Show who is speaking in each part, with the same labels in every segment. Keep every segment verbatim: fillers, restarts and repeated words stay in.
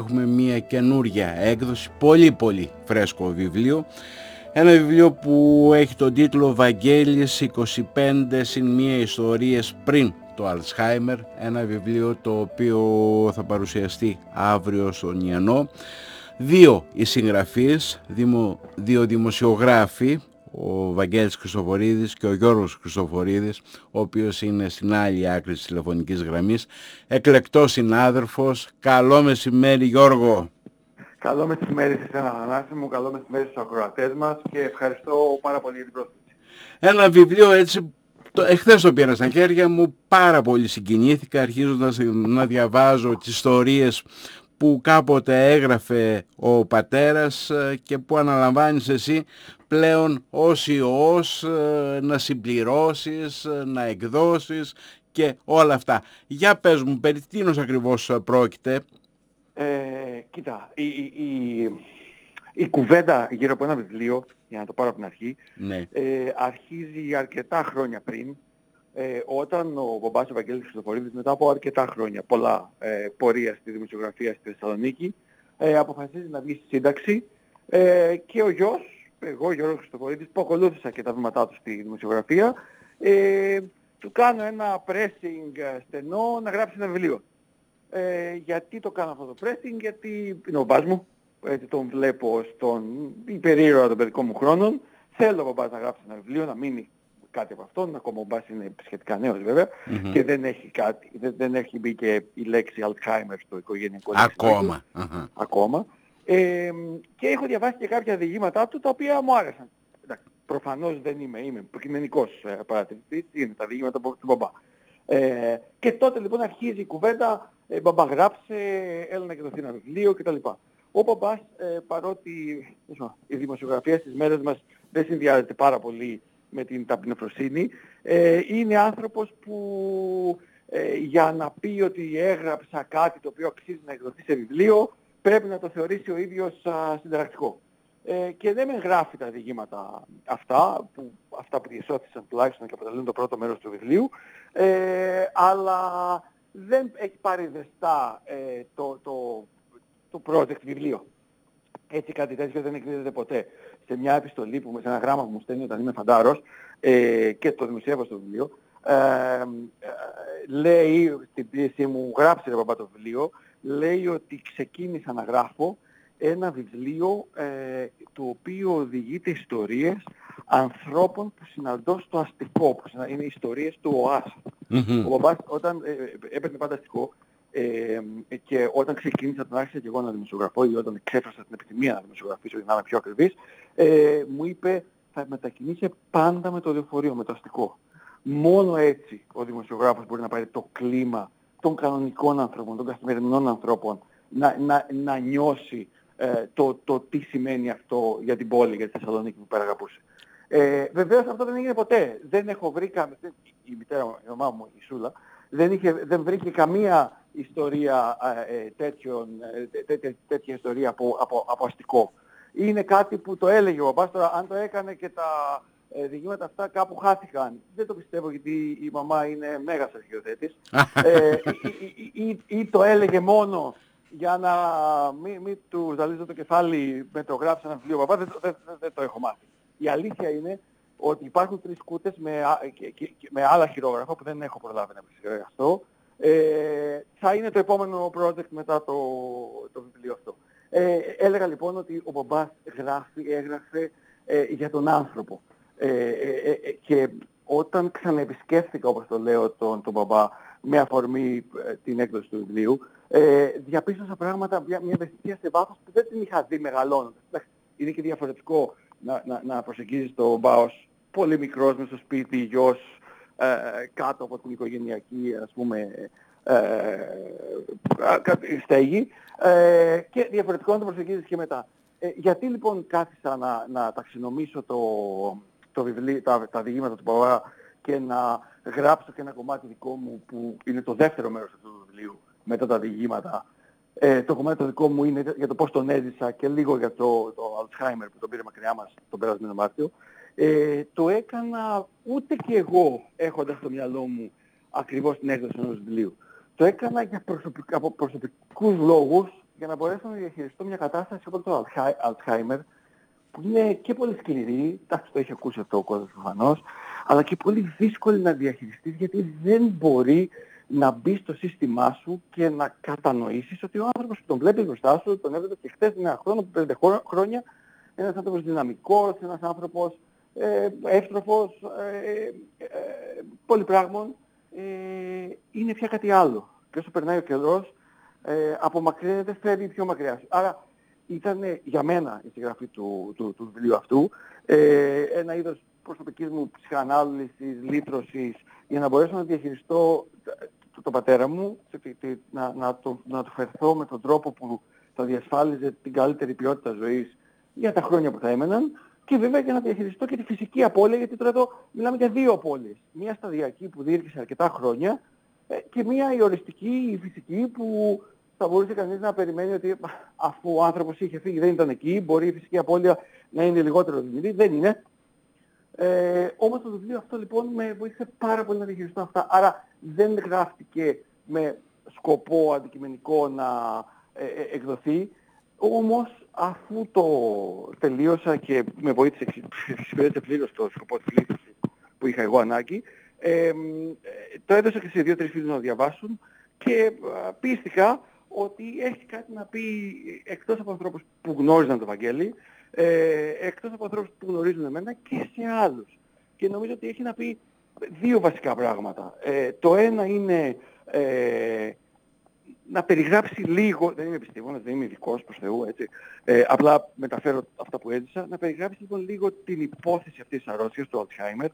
Speaker 1: έχουμε μια καινούρια έκδοση, πολύ πολύ φρέσκο βιβλίο. Ένα βιβλίο που έχει τον τίτλο «Βαγγέλης είκοσι πέντε συν μία ιστορίες πριν το Αλτσχάιμερ», ένα βιβλίο το οποίο θα παρουσιαστεί αύριο στον Ιαννό. Δύο οι συγγραφείς, δύο δημοσιογράφοι, ο Βαγγέλης Χριστοφορίδης και ο Γιώργος Χριστοφορίδης, ο οποίος είναι στην άλλη άκρη της τηλεφωνικής γραμμής, εκλεκτός συνάδελφος. Καλό μεσημέρι, Γιώργο.
Speaker 2: Καλό μεσημέρι σε εσένα, Ανάση μου, καλό μεσημέρι στους ακροατές μας και ευχαριστώ πάρα πολύ για την πρόσκληση.
Speaker 1: Ένα βιβλίο έτσι, το, εχθές το πήρα στα χέρια μου, πάρα πολύ συγκινήθηκα αρχίζοντας να διαβάζω τις ιστορίες που κάποτε έγραφε ο πατέρας και που αναλαμβάνεις εσύ πλέον ως ιός να συμπληρώσεις, να εκδώσεις και όλα αυτά. Για πες μου, περί τίνος ακριβώς πρόκειται?
Speaker 2: Ε, κοίτα, η, η, η, η κουβέντα γύρω από ένα βιβλίο, για να το πάρω από την αρχή,
Speaker 1: ναι.
Speaker 2: ε, αρχίζει αρκετά χρόνια πριν, ε, όταν ο μπαμπάς ο Βαγγέλης Χριστοφορίδης, μετά από αρκετά χρόνια, πολλά ε, πορεία στη δημοσιογραφία στη Θεσσαλονίκη, ε, αποφασίζει να βγει στη σύνταξη ε, και ο γιος, εγώ Γιώργος Χριστοφορίδης, που ακολούθησα και τα βήματά του στη δημοσιογραφία, ε, του κάνω ένα pressing στενό να γράψει ένα βιβλίο. Ε, γιατί το κάνω αυτό το pressing? Γιατί είναι ο μπαμπάς μου, έτσι τον βλέπω στον υπερήρωα των παιδικών μου χρόνων. Θέλω ο μπαμπάς να γράψει ένα βιβλίο, να μείνει κάτι από αυτόν. Ακόμα ο μπαμπάς είναι σχετικά νέος βέβαια mm-hmm. και δεν έχει, κάτι, δεν, δεν έχει μπει και η λέξη Alzheimer στο οικογενειακό λεξικό.
Speaker 1: Ακόμα. Uh-huh.
Speaker 2: Ακόμα. Ε, και έχω διαβάσει και κάποια διηγήματά του τα οποία μου άρεσαν. Εντάξει, προφανώς δεν είμαι, είμαι προκειμενικός ε, παρατηρητής, είναι τα διηγήματα του μπαμπά. Ε, και τότε λοιπόν αρχίζει η κουβέντα, ε, μπαμπά γράψε, έλα να εκδοθεί ένα βιβλίο κτλ. Ο μπαμπάς, ε, παρότι η δημοσιογραφία στις μέρες μας δεν συνδυάζεται πάρα πολύ με την ταπεινοφροσύνη, ε, είναι άνθρωπος που ε, για να πει ότι έγραψα κάτι το οποίο αξίζει να εκδοθεί σε βιβλίο, πρέπει να το θεωρήσει ο ίδιος α, συνταρακτικό. Ε, και δεν με γράφει τα διηγήματα αυτά, που, αυτά που διεσώθησαν τουλάχιστον και αποτελούν το πρώτο μέρος του βιβλίου, ε, αλλά δεν έχει πάρει δεστά ε, το, το, το project βιβλίο. Έτσι κάτι τέτοιο δεν εκδίδεται ποτέ. Σε μια επιστολή, που, σε ένα γράμμα που μου στέλνει όταν είμαι φαντάρος ε, και το δημοσιεύω στο βιβλίο, ε, ε, λέει στην πίεση μου, γράψε ρε μπαμπά το βιβλίο, λέει ότι ξεκίνησα να γράφω ένα βιβλίο ε, το οποίο οδηγείται ιστορίες ανθρώπων που συναντώ στο αστικό, που είναι ιστορίες του ΟΑΣ. Mm-hmm. Ο μπαμπάς όταν ε, έπαιρνε πάντα αστικό ε, και όταν ξεκίνησα τον άρχισα και εγώ να δημοσιογραφώ ή όταν εξέφρασα την επιθυμία να δημοσιογραφήσω για να είμαι πιο ακριβής, ε, μου είπε θα μετακινήσει πάντα με το λεωφορείο, με το αστικό. Μόνο έτσι ο δημοσιογράφος μπορεί να πάρει το κλίμα των κανονικών ανθρώπων, των καθημερινών ανθρώπων, να, να, να νιώσει ε, το, το τι σημαίνει αυτό για την πόλη, για τη Θεσσαλονίκη που πέρα αγαπούσε. Ε, βεβαίως αυτό δεν έγινε ποτέ. Δεν έχω βρει καμία, η μητέρα μου, η μαμά μου, η Σούλα, δεν, είχε, δεν βρήκε καμία ιστορία ε, τέτοιον, ε, τέ, τέ, τέτοια ιστορία από, από, από αστικό. Είναι κάτι που το έλεγε ο μπαμπάς, τώρα αν το έκανε και τα ε, διηγήματα αυτά κάπου χάθηκαν. Δεν το πιστεύω γιατί η μαμά είναι μέγας αρχαιοθέτης. ε, ή, ή, ή, ή το έλεγε μόνο για να μην μη του ζαλίζω το κεφάλι με το γράψει ένα βιβλίο μπαμπά, δεν, δεν, δεν, δεν το έχω μάθει. Η αλήθεια είναι ότι υπάρχουν τρεις κούτες με, και, και, και, με άλλα χειρόγραφα που δεν έχω προλάβει να επεξεργαστώ. Ε, θα είναι το επόμενο project μετά το, το βιβλίο αυτό. Ε, έλεγα λοιπόν ότι ο μπαμπάς γράφει, έγραφε ε, για τον άνθρωπο. Ε, ε, ε, και όταν ξαναεπισκέφθηκα, όπως το λέω, τον, τον μπαμπά με αφορμή ε, την έκδοση του βιβλίου, ε, διαπίστωσα πράγματα, μια, μια ευαισθησία σε βάθος που δεν την είχα δει μεγαλώνοντας. Είναι και διαφορετικό να, να, να προσεγγίζεις τον μπαμπά ως πολύ μικρός μες στο σπίτι, γιος, ε, κάτω από την οικογενειακή, ας πούμε, ε, στέγη, ε, και διαφορετικό να το προσεγγίζεις και μετά. Ε, γιατί λοιπόν κάθισα να, να ταξινομήσω το, το βιβλίο, τα, τα διηγήματα του μπαμπά και να γράψω και ένα κομμάτι δικό μου που είναι το δεύτερο μέρος αυτού του βιβλίου μετά τα διηγήματα. Ε, το κομμάτι το δικό μου είναι για το πώς τον έζησα και λίγο για το, το Alzheimer που τον πήρε μακριά μας τον περασμένο Μάρτιο. Ε, το έκανα ούτε και εγώ έχοντας στο μυαλό μου ακριβώς την έκδοση ενός βιβλίου. Το έκανα για προσωπικ, από προσωπικούς λόγους για να μπορέσω να διαχειριστώ μια κατάσταση όπως το Alzheimer, που είναι και πολύ σκληρή, εντάξει το έχει ακούσει αυτό ο κόσμος προφανώς, αλλά και πολύ δύσκολη να διαχειριστείς, γιατί δεν μπορεί να μπει στο σύστημά σου και να κατανοήσεις ότι ο άνθρωπος που τον βλέπεις μπροστά σου, τον έβλεπες και χθες, ένα χρόνο, πέντε χρόνια, ένας άνθρωπος δυναμικός, ένας άνθρωπος ε, εύστροφος, ε, ε, πολυπράγμων, ε, είναι πια κάτι άλλο. Και όσο περνάει ο καιρός, ε, απομακρύνεται, φεύγει πιο μακριά. Άρα ήταν για μένα η συγγραφή του, του, του βιβλίου αυτού ε, ένα είδος προσωπικής μου ψυχανάλυσης, λύτρωσης, για να μπορέσω να διαχειριστώ τον το πατέρα μου, να, να, το, να το φερθώ με τον τρόπο που θα διασφάλιζε την καλύτερη ποιότητα ζωής για τα χρόνια που θα έμεναν, και βέβαια για να διαχειριστώ και τη φυσική απώλεια, γιατί τώρα εδώ μιλάμε για δύο απώλειες. Μία σταδιακή που διήρκησε αρκετά χρόνια και μία η οριστική, η φυσική, που θα μπορούσε κανείς να περιμένει ότι αφού ο άνθρωπος είχε φύγει, δεν ήταν εκεί, μπορεί η φυσική απώλεια να είναι λιγότερο δυνατή. Δεν είναι. Ε, όμως το βιβλίο αυτό λοιπόν με βοήθησε πάρα πολύ να διαχειριστώ αυτά. Άρα δεν γράφτηκε με σκοπό αντικειμενικό να ε, ε, εκδοθεί. Όμως αφού το τελείωσα και με βοήθησε, εξυπηρέτησε πλήρως το σκοπό της λύσης που είχα εγώ ανάγκη, ε, το έδωσα και σε δύο-τρεις φίλους να το διαβάσουν και πίστηκα ότι έχει κάτι να πει εκτός από ανθρώπους που γνώριζαν το Βαγγέλη, ε, εκτός από ανθρώπους που γνωρίζουν εμένα και σε άλλους. Και νομίζω ότι έχει να πει δύο βασικά πράγματα. Ε, το ένα είναι ε, να περιγράψει λίγο, δεν είμαι επιστήμονας, δεν είμαι ειδικός προς Θεού, έτσι, ε, απλά μεταφέρω αυτά που έζησα, να περιγράψει λοιπόν λίγο την υπόθεση αυτής της αρρώστιας, του Alzheimer,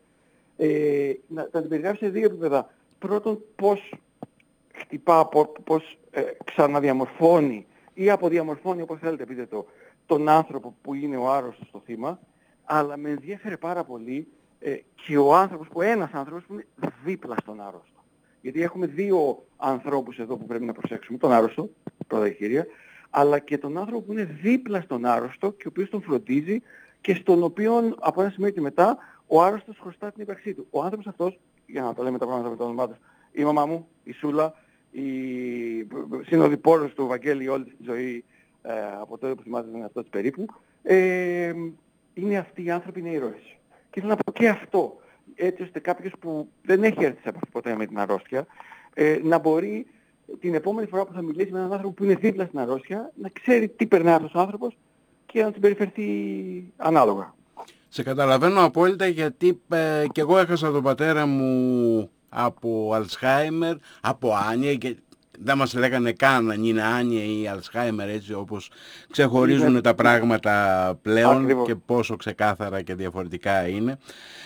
Speaker 2: ε, να, να την περιγράψει σε δύο επίπεδα. Πρώτον, πώς χτυπά, πώς ε, ξαναδιαμορφώνει ή αποδιαμορφώνει, όπως θέλετε πείτε το, τον άνθρωπο που είναι ο άρρωστος στο θύμα, αλλά με ενδιέφερε πάρα πολύ ε, και ο άνθρωπος, που ένας άνθρωπος που είναι δίπλα στον άρρωστο. Γιατί έχουμε δύο ανθρώπους εδώ που πρέπει να προσέξουμε, τον άρρωστο, πρώτα η κυρία, αλλά και τον άνθρωπο που είναι δίπλα στον άρρωστο και ο οποίος τον φροντίζει και στον οποίο από ένα σημείο και μετά ο άρρωστος χρωστά την ύπαρξή του. Ο άνθρωπος αυτός, για να τα λέμε τα πράγματα με το όνομά του, η μαμά μου, η Σούλα, η συνοδοιπόρος του Βαγγέλη όλη τη ζωή, ε, από τότε που θυμάται τον εαυτό της περίπου, ε, είναι αυτοί οι άνθρωποι, είναι ήρωες. Και θέλω να πω και αυτό, έτσι ώστε κάποιος που δεν έχει έρθει σε επαφή ποτέ με την αρρώστια, ε, να μπορεί την επόμενη φορά που θα μιλήσει με έναν άνθρωπο που είναι δίπλα στην αρρώστια, να ξέρει τι περνάει αυτός ο άνθρωπος και να την περιφερθεί ανάλογα.
Speaker 1: Σε καταλαβαίνω απόλυτα, γιατί ε, και εγώ έχασα τον πατέρα μου από Alzheimer, από άνοια, και δεν μας λέγανε καν αν είναι άνοια ή Alzheimer, έτσι όπως ξεχωρίζουν είναι τα πράγματα πλέον. Ακριβώς. Και πόσο ξεκάθαρα και διαφορετικά είναι.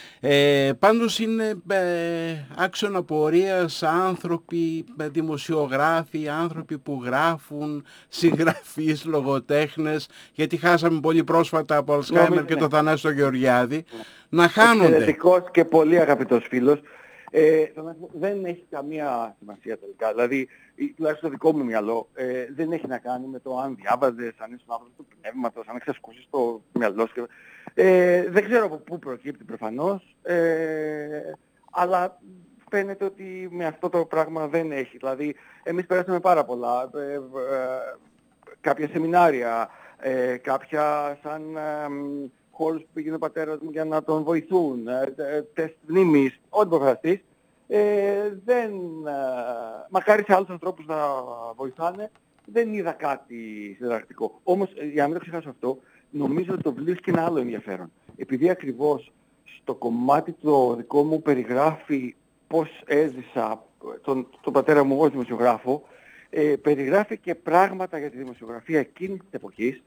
Speaker 1: Ε, πάντως είναι ε, άξιον απορίας άνθρωποι, δημοσιογράφοι, άνθρωποι που γράφουν, συγγραφείς, λογοτέχνες, γιατί χάσαμε πολύ πρόσφατα από Alzheimer και το Θανάσιο Γεωργιάδη, ναι. να χάνονται.
Speaker 2: Εξαιρετικός και πολύ αγαπητός φίλος. Ε, δεν έχει καμία σημασία τελικά. Δηλαδή, τουλάχιστον το δικό μου μυαλό, ε, δεν έχει να κάνει με το αν διάβαζες, αν είσαι άνθρωπος του πνεύματος, αν έχεις ασκούσεις το μυαλό σου. Ε, δεν ξέρω από πού προκύπτει προφανώς, ε, αλλά φαίνεται ότι με αυτό το πράγμα δεν έχει. Δηλαδή, εμείς περάσαμε πάρα πολλά, ε, ε, κάποια σεμινάρια, ε, κάποια σαν ε, χώρους που πήγαινε ο πατέρας μου για να τον βοηθούν, ε, ε, τεστ μνήμης, ό,τι προφαστείς. Ε, δεν, ε, μακάρι σε άλλους ανθρώπους να βοηθάνε, δεν είδα κάτι συνταρακτικό. Όμως, για να μην το ξεχάσω αυτό, νομίζω ότι το βιβλίο έχει και ένα άλλο ενδιαφέρον. Επειδή ακριβώς στο κομμάτι το δικό μου περιγράφει πώς έζησα τον, τον πατέρα μου ως δημοσιογράφο, ε, περιγράφει και πράγματα για τη δημοσιογραφία εκείνης της εποχής.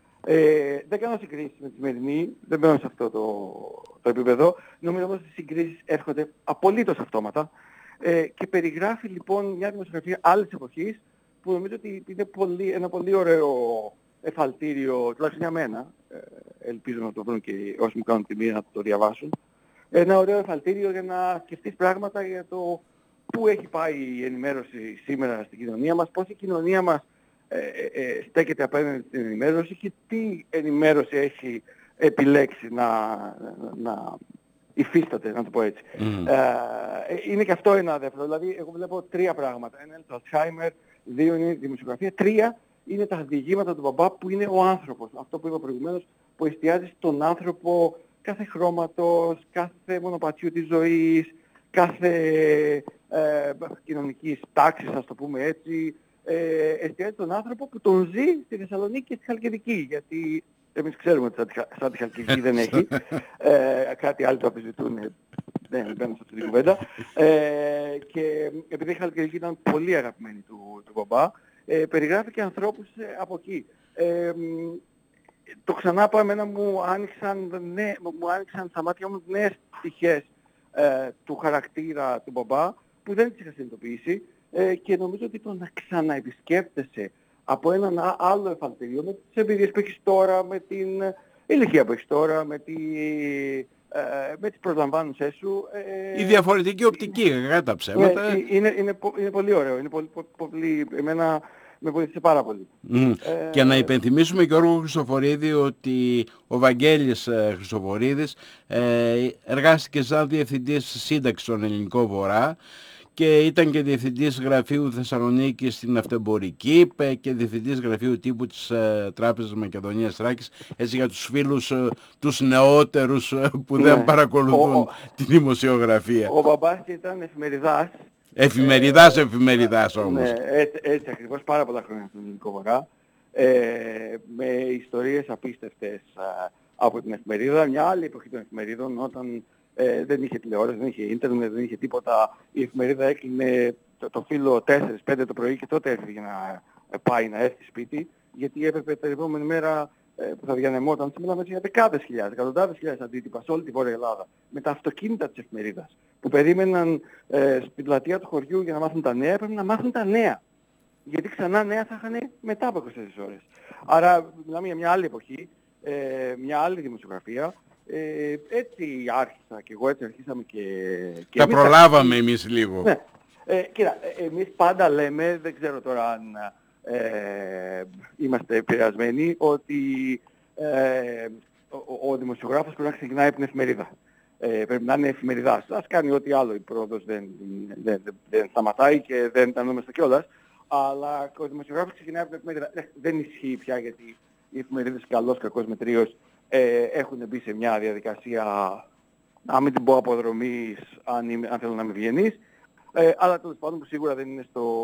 Speaker 2: Ε, δεν κάνω συγκρίσεις με τη σημερινή, δεν μπαίνω σε αυτό το, το επίπεδο. Νομίζω όμως ότι οι συγκρίσεις έρχονται απολύτως αυτόματα ε, και περιγράφει λοιπόν μια δημοσιογραφία άλλης εποχής που νομίζω ότι είναι πολύ, ένα πολύ ωραίο εφαλτήριο, τουλάχιστον για μένα, ε, ελπίζω να το βρουν και όσοι μου κάνουν τιμή να το διαβάσουν, ένα ωραίο εφαλτήριο για να σκεφτείς πράγματα για το πού έχει πάει η ενημέρωση σήμερα στην κοινωνία μας, πώς η κοινωνία μας ε, ε, στέκεται απέναντι στην ενημέρωση και τι ενημέρωση έχει επιλέξει να, να υφίσταται, να το πω έτσι. Mm. Ε, είναι και αυτό ένα δεύτερο. Δηλαδή, εγώ βλέπω τρία πράγματα. Ένα είναι το Alzheimer, δύο είναι η δημοσιογραφία, τρία είναι τα διηγήματα του μπαμπά που είναι ο άνθρωπος. Αυτό που είπα προηγουμένως, που εστιάζει στον άνθρωπο κάθε χρώματος, κάθε μονοπατιού της ζωής, κάθε ε, κοινωνικής τάξης, ας το πούμε έτσι. Ε, εστιάζει τον άνθρωπο που τον ζει στη Θεσσαλονίκη και στη Χαλκιδική. Γιατί εμείς ξέρουμε ότι σαν τη Χαλκιδική δεν έχει. Ε, κάτι άλλο το αμφισβητούν. Δεν μπαίνω σε αυτή την κουβέντα. Ε, και επειδή η Χαλκιδική ήταν πολύ αγαπημένη του, του μπαμπά, ε, περιγράφει και ανθρώπους ε, από εκεί. Ε, το ξανά πω, εμένα μου άνοιξαν, ναι, μου άνοιξαν στα μάτια μου νέες πτυχές ε, του χαρακτήρα του μπαμπά που δεν τις είχα συνειδητοποιήσει ε, και νομίζω ότι το να ξαναεπισκέπτεσαι από έναν άλλο εφαλτήριο με τις εμπειρίες που έχεις τώρα, με την ηλικία που έχεις τώρα, με, τη, ε, με τις προσλαμβάνουσές σου. Ε,
Speaker 1: η διαφορετική οπτική, κατά τα ψέματα.
Speaker 2: Ναι, είναι, είναι, είναι πολύ ωραίο. Είναι πολύ, πολύ, εμένα με βοήθησε πάρα πολύ.
Speaker 1: Mm.
Speaker 2: Ε,
Speaker 1: και να υπενθυμίσουμε, Γιώργο Χριστοφορίδη, ότι ο Βαγγέλης ε, Χριστοφορίδης ε, εργάστηκε σαν διευθυντής σύνταξης στον Ελληνικό Βορρά και ήταν και διευθυντής γραφείου Θεσσαλονίκη στην Αυτεμπορική και διευθυντής γραφείου τύπου της ε, Τράπεζας Μακεδονίας Θράκης, έτσι για τους φίλους ε, τους νεότερους ε, που δεν
Speaker 2: ναι.
Speaker 1: παρακολουθούν
Speaker 2: ο,
Speaker 1: τη δημοσιογραφία.
Speaker 2: Ο μπαμπάς ήταν εφημεριδάς.
Speaker 1: Εφημεριδάς, ε, εφημεριδάς όμως.
Speaker 2: Ναι, έτσι, έτσι ακριβώς, πάρα πολλά χρόνια στον Ελληνικό Βορρά. Ε, με ιστορίες απίστευτες α, από την εφημερίδα. Μια άλλη εποχή των εφημερίδων, όταν ε, δεν είχε τηλεόραση, δεν είχε ίντερνετ, δεν είχε τίποτα. Η εφημερίδα έκλεινε το, το φύλλο τέσσερα πέντε το πρωί και τότε έφυγε να πάει να έρθει σπίτι, γιατί έπρεπε την επόμενη μέρα ε, που θα διανεμόταν, μιλάμε για δεκάδες χιλιάδες, εκατοντάδες χιλιάδες αντίτυπα σε όλη τη Βόρεια Ελλάδα, με τα αυτοκίνητα της εφημερίδας, που περίμεναν ε, στην πλατεία του χωριού για να μάθουν τα νέα, έπρεπε να μάθουν τα νέα. Γιατί ξανά νέα θα είχαν μετά από είκοσι τέσσερις ώρες. Άρα μιλάμε για μια άλλη εποχή, ε, μια άλλη δημοσιογραφία. Ε, έτσι άρχισα και εγώ, έτσι αρχίσαμε και... και
Speaker 1: τα
Speaker 2: εμείς
Speaker 1: προλάβαμε
Speaker 2: θα...
Speaker 1: εμείς λίγο.
Speaker 2: Ναι. Ε, κοίτα, εμείς πάντα λέμε, δεν ξέρω τώρα αν ε, είμαστε επηρεασμένοι, ότι ε, ο, ο δημοσιογράφος πρέπει να ξεκινάει από την εφημερίδα. Ε, πρέπει να είναι εφημεριδάς. Ας κάνει ό,τι άλλο, η πρόοδος δεν, δεν, δεν, δεν σταματάει και δεν τα νόμιζα κιόλας. Αλλά ο δημοσιογράφος ξεκινάει από την εφημερίδα. Δεν ισχύει πια, γιατί οι εφημερίδες καλώς κακώς μετρίως ε, έχουν μπει σε μια διαδικασία, να μην την πω αποδρομής, αν, είμαι, αν θέλω να είμαι ευγενής, ε, αλλά τέλος πάντων που σίγουρα δεν είναι στο,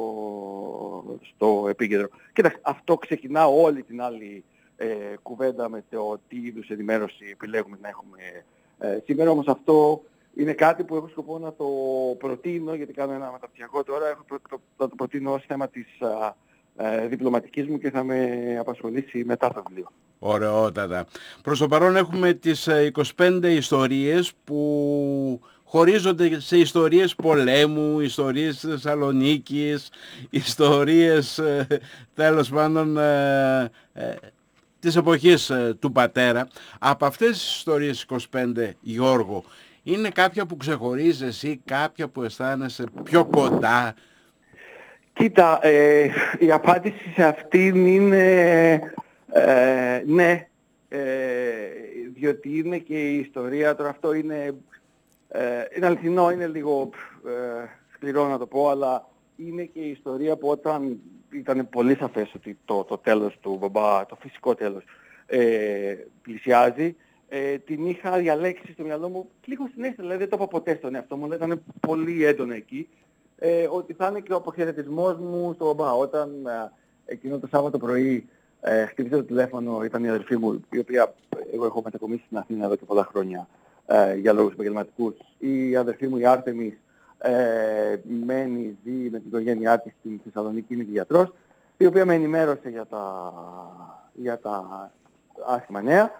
Speaker 2: στο επίκεντρο. Κοίταξε, αυτό ξεκινά όλη την άλλη ε, κουβέντα με το τι είδους ενημέρωση επιλέγουμε να έχουμε ε, σήμερα. Όμως αυτό είναι κάτι που έχω σκοπό να το προτείνω, γιατί κάνω ένα μεταπτυχιακό τώρα, έχω προ, το, θα το προτείνω ως θέμα της α, α, διπλωματικής μου και θα με απασχολήσει μετά το βιβλίο.
Speaker 1: Ωραιότατα. Προς το παρόν έχουμε τις είκοσι πέντε ιστορίες που χωρίζονται σε ιστορίες πολέμου, ιστορίες της Θεσσαλονίκης, ιστορίες τέλος πάντων ε, ε, της εποχής ε, του πατέρα. Από αυτές τις ιστορίες είκοσι πέντε, Γιώργο, είναι κάποια που ξεχωρίζεις εσύ, κάποια που αισθάνεσαι πιο κοντά?
Speaker 2: Κοίτα, ε, η απάντηση σε αυτήν είναι ε, ναι, ε, διότι είναι και η ιστορία, τώρα αυτό είναι, ε, είναι αληθινό, είναι λίγο ε, σκληρό να το πω, αλλά είναι και η ιστορία που όταν ήταν πολύ σαφές ότι το, το τέλος του μπαμπά, το φυσικό τέλος, ε, πλησιάζει, ε, την είχα διαλέξει στο μυαλό μου λίγο συνέχεια, δηλαδή δεν το είπα ποτέ στον εαυτό μου, αλλά ήταν πολύ έντονο εκεί, ε, ότι θα είναι και ο αποχαιρετισμός μου στον μπαμπά. Όταν ε, εκείνο το Σάββατο πρωί ε, χτύπησε το τηλέφωνο, ήταν η αδερφή μου, η οποία εγώ έχω μετακομίσει στην Αθήνα εδώ και πολλά χρόνια ε, για λόγους επαγγελματικούς. Η αδερφή μου, η Άρτεμις, ε, μένει, ζει με την οικογένειά της στην Θεσσαλονίκη, είναι και γιατρός, η οποία με ενημέρωσε για τα, για τα άσχημα νέα.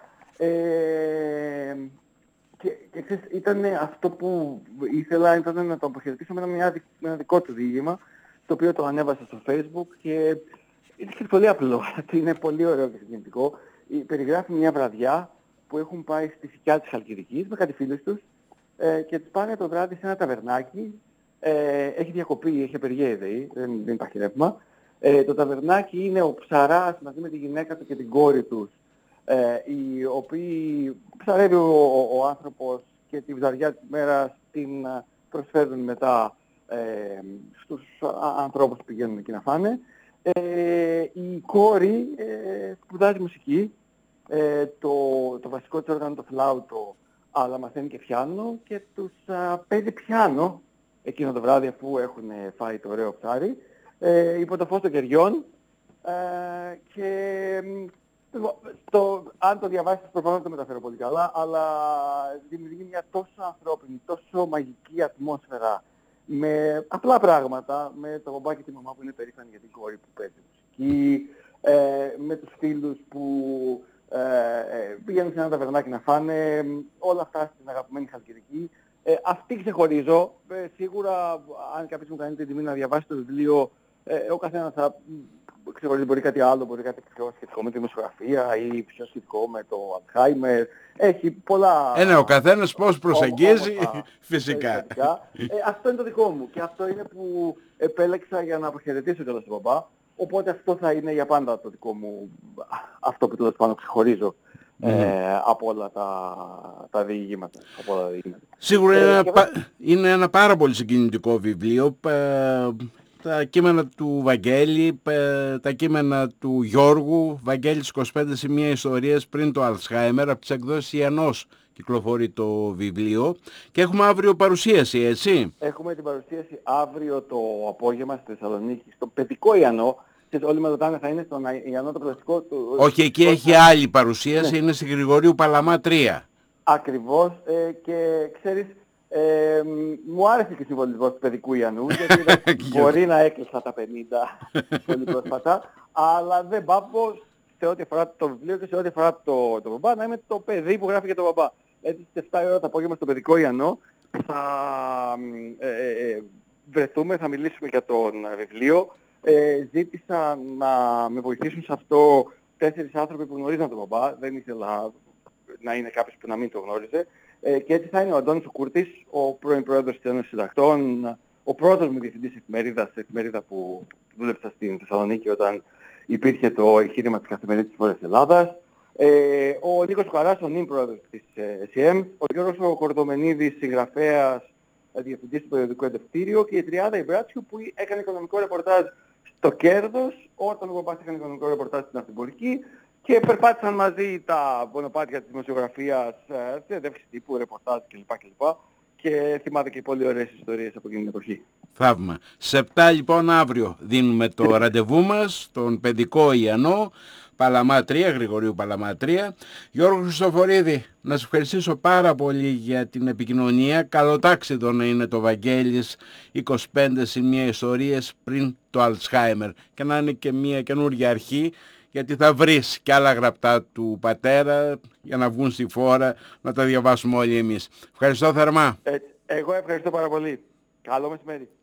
Speaker 2: Ε, και, και ξέρεις, ήταν αυτό που ήθελα, ήταν να το αποχαιρετήσω με ένα, με ένα δικό του διήγημα, το οποίο το ανέβασα στο Facebook και είναι και πολύ απλό, είναι πολύ ωραίο και συγκινητικό. Περιγράφει μια βραδιά που έχουν πάει στη Φυκιά της Χαλκιδικής με κάτι φίλους τους ε, και τους πάνε το βράδυ σε ένα ταβερνάκι. Ε, έχει διακοπή, έχει απεργία η ΔΕΗ, δεν, δεν υπάρχει ρεύμα. Ε, το ταβερνάκι είναι ο ψαράς μαζί με τη γυναίκα του και την κόρη τους, ε, οι οποίοι ψαρεύει ο, ο, ο άνθρωπος και τη ψαριά της μέρας την προσφέρουν μετά ε, στους α, ανθρώπους που πηγαίνουν εκεί να φάνε. Ε, η κόρη ε, σπουδάζει μουσική. Ε, το, το βασικό της όργανο το φλάουτο, αλλά μαθαίνει και πιάνο και τους α, παίζει πιάνο εκείνο το βράδυ αφού έχουν φάει το ωραίο ψάρι ε, υπό το φως των κεριών ε, και το, αν το διαβάσεις προφανώς δεν το μεταφέρω πολύ καλά, αλλά δημιουργεί μια τόσο ανθρώπινη, τόσο μαγική ατμόσφαιρα με απλά πράγματα, με το μπαμπά και τη μαμά που είναι περήφανοι για την κόρη που παίζει μουσική, ε, με τους φίλους που ε, ε, πήγαιναν σε ένα ταβερνάκι να φάνε, όλα αυτά στην αγαπημένη Χαλκιδική. Ε, αυτή ξεχωρίζω. Ε, σίγουρα, αν κάποιος μου κάνει την τιμή να διαβάσει το βιβλίο, ε, ο καθένας θα ξεχωρίζει, μπορεί κάτι άλλο, μπορεί κάτι πιο σχετικό με τη δημοσιογραφία ή πιο σχετικό με το Alzheimer. Έχει πολλά...
Speaker 1: Ε, ναι, ο καθένας πώς προσεγγίζει,
Speaker 2: όμορφα,
Speaker 1: φυσικά.
Speaker 2: Ε, αυτό είναι το δικό μου και αυτό είναι που επέλεξα για να αποχαιρετήσω κιόλας τον μπαμπά. Οπότε αυτό θα είναι για πάντα το δικό μου, αυτό που τέλος πάνω ξεχωρίζω mm. ε, από όλα τα, τα διηγήματα. Από όλα τα διηγήματα.
Speaker 1: Σίγουρα είναι,
Speaker 2: ε,
Speaker 1: ένα,
Speaker 2: και...
Speaker 1: πα, είναι ένα πάρα πολύ συγκινητικό βιβλίο. Ε, τα κείμενα του Βαγγέλη, ε, τα κείμενα του Γιώργου, Βαγγέλης είκοσι πέντε σημεία ιστορίες πριν το Alzheimer, από τις εκδόσεις Ιαννός κυκλοφορεί το βιβλίο. Και έχουμε αύριο παρουσίαση, έτσι.
Speaker 2: Έχουμε την παρουσίαση αύριο το απόγευμα στη Θεσσαλονίκη, στο παιδικό Ιαννό. Όλοι με ρωτάνε, θα είναι στον Ιαννό το πλαστικό του...
Speaker 1: Όχι, εκεί έχει άλλη παρουσίαση, ναι. Είναι στη Γρηγορίου Παλαμά τρία.
Speaker 2: Ακριβώς, ε, και ξέρεις, ε, μου άρεσε και ο συμβολισμός του παιδικού Ιαννού, γιατί μπορεί να έκλεισα τα πενήντα πολύ πρόσφατα, αλλά δεν πάω σε ό,τι αφορά το βιβλίο και σε ό,τι αφορά το, το μπαμπά, να είμαι το παιδί που γράφει για τον μπαμπά. Έτσι στις εφτά η ώρα το απόγευμα στο παιδικό Ιαννό θα ε, ε, ε, βρεθούμε, θα μιλήσουμε για τον βιβλίο. Ε, ζήτησα να με βοηθήσουν σε αυτό τέσσερις άνθρωποι που γνωρίζαν τον μπαμπά, δεν ήθελα να είναι κάποιος που να μην το γνώριζε. Ε, και έτσι θα είναι ο Αντώνης ο Κούρτης, ο πρώην πρόεδρος της Ένωσης Συντακτών, ο πρώτος μου διευθυντής εφημερίδας, εφημερίδα που δούλεψα στην Θεσσαλονίκη όταν υπήρχε το εγχείρημα της Καθημερινής της Βόρειας Ελλάδας, ε, ο Νίκος Χαράς, ο νυν πρόεδρος της ε, ΣΥΕΜ, ο Γιώργος ο Κορδομενίδης, συγγραφέας, διευθυντής του περιοδικού Εντευτήριο και η Τριάδα Ιμπράτσιου που έκανε οικονομικό ρεπορτάζ στο Κέρδος, όταν ο Παπάς έκανε οικονομικό ρεπορτάζ στην Ναυτιμπολική και περπάτησαν μαζί τα μονοπάτια της δημοσιογραφίας, συνέντευξη τύπου, ρεπορτάζ κλπ. κλπ. Και θυμάται και πολύ ωραίες ιστορίες από εκείνη την εποχή.
Speaker 1: Θαύμα. Σε επτά λοιπόν αύριο δίνουμε το ραντεβού μας στον παιδικό Ιαννό, Παλαμά τρία, Γρηγορίου Παλαμά τρία. Γιώργο Χριστοφορίδη, να σε ευχαριστήσω πάρα πολύ για την επικοινωνία. Καλοτάξιδο να είναι το Βαγγέλης είκοσι πέντε σημεία ιστορίες πριν το Alzheimer και να είναι και μια καινούργια αρχή, γιατί θα βρεις και άλλα γραπτά του πατέρα για να βγουν στη φόρα, να τα διαβάσουμε όλοι εμείς. Ευχαριστώ θερμά.
Speaker 2: Έτσι, εγώ ευχαριστώ πάρα πολύ. Καλό μεσημέρι.